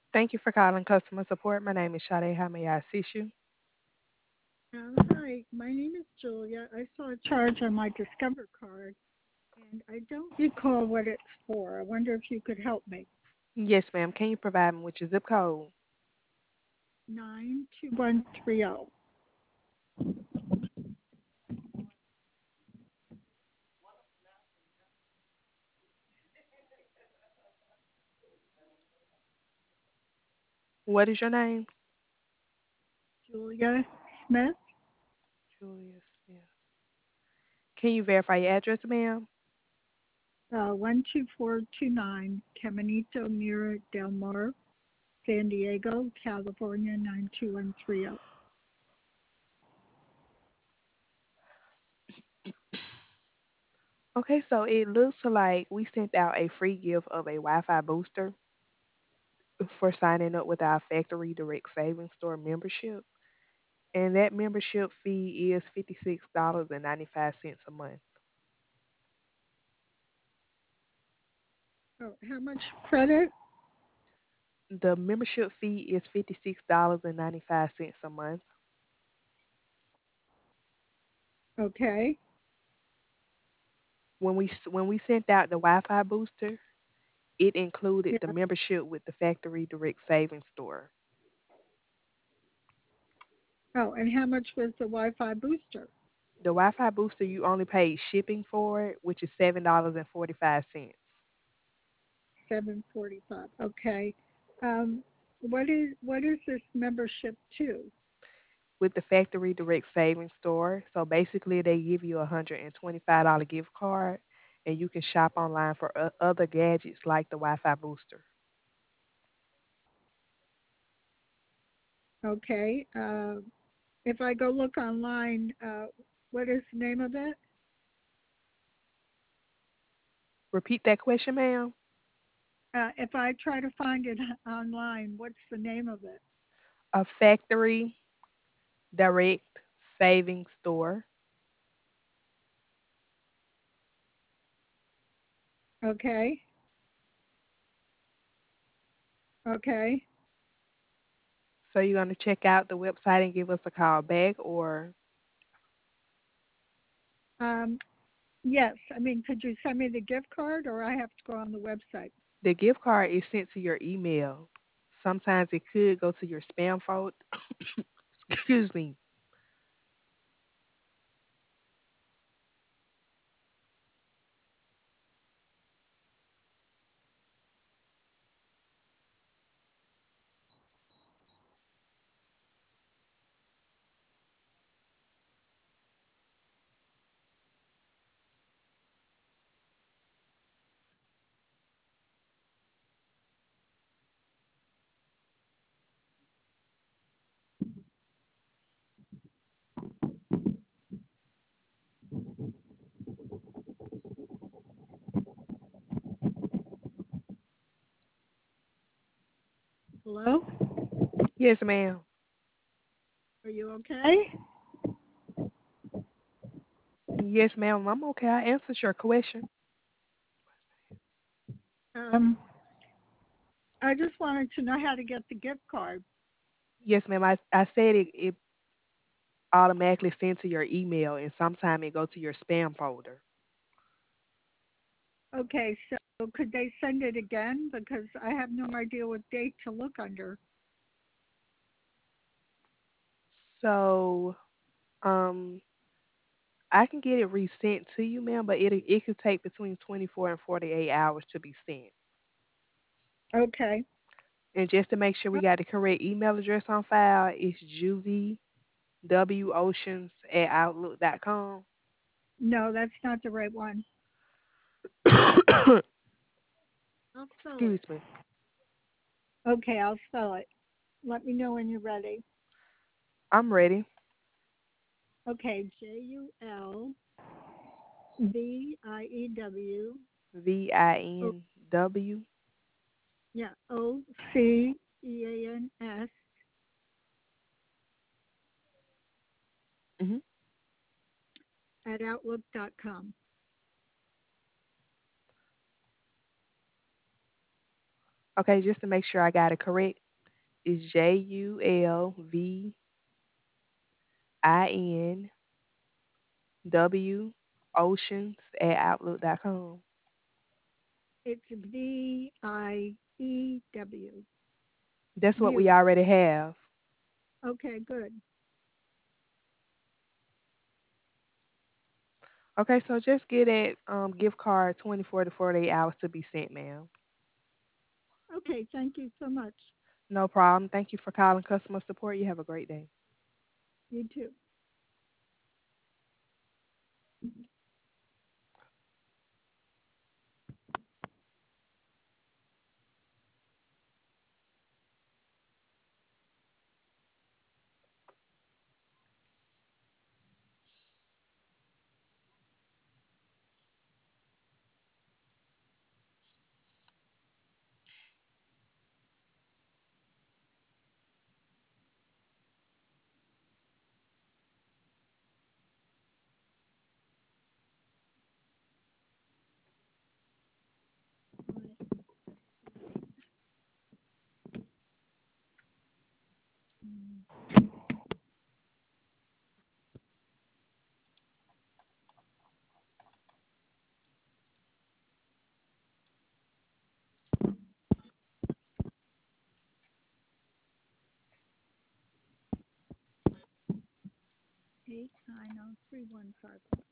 Thank you for calling customer support. My name is Sade. How may I assist you? Hi, my name is Julia. I saw a charge on my Discover card, and I don't recall what it's for. I wonder if you could help me. Yes, ma'am. Can you provide me with your zip code? 92130. What is your name? Julia Smith, Julia Smith. Can you verify your address, ma'am? 12429 Caminito Mira del Mar, San Diego, California, 92130. Okay, so it looks like we sent out a free gift of a Wi-Fi booster for signing up with our Factory Direct Savings Store membership. And that membership fee is $56.95 a month. Oh, how much credit? The membership fee is $56.95 a month. Okay. When we sent out the Wi-Fi booster, it included Yeah. the membership with the Factory Direct Savings Store. Oh, and how much was the Wi-Fi booster? The Wi-Fi booster you only paid shipping for it, which is $7.45. 745. Okay. Um, what is this membership to? With the Factory Direct Savings Store. So basically, they give you a $125 gift card, and you can shop online for other gadgets like the Wi-Fi booster. Okay. If I go look online, what is the name of it? Repeat that question, ma'am. If I try to find it online, what's the name of it? A Factory Direct Savings Store. Okay. Okay. So you're going to check out the website and give us a call back, or Um, yes. I mean, could you send me the gift card, or I have to go on the website? the gift card is sent to your email. Sometimes it could go to your spam folder. Excuse me. Hello. Yes, ma'am. Are you okay? Yes, ma'am. I'm okay. I answered your question. Um, I just wanted to know how to get the gift card. Yes, ma'am. I said it automatically sent to your email, and sometime it go to your spam folder. Okay, so could they send it again? Because I have no idea what date to look under. So, um, I can get it resent to you, ma'am, but it could take between 24 and 48 hours to be sent. Okay. And just to make sure we got the correct email address on file, it's juvie at outlook.com. No, that's not the right one. I'll spell Excuse it. me. Okay, I'll spell it. Let me know when you're ready. I'm ready. Okay, Julview. VINW. Yeah, OCEANS Hmm. at outlook.com. Okay, just to make sure I got it correct, it's JULVINW Oceans at outlook.com. It's VIEW. That's what we View. already have. Okay, good. Okay, so just get that gift card 24 to 48 hours to be sent, ma'am. Okay, thank you so much. No problem. Thank you for calling customer support. You have a great day. You too. 890-3151.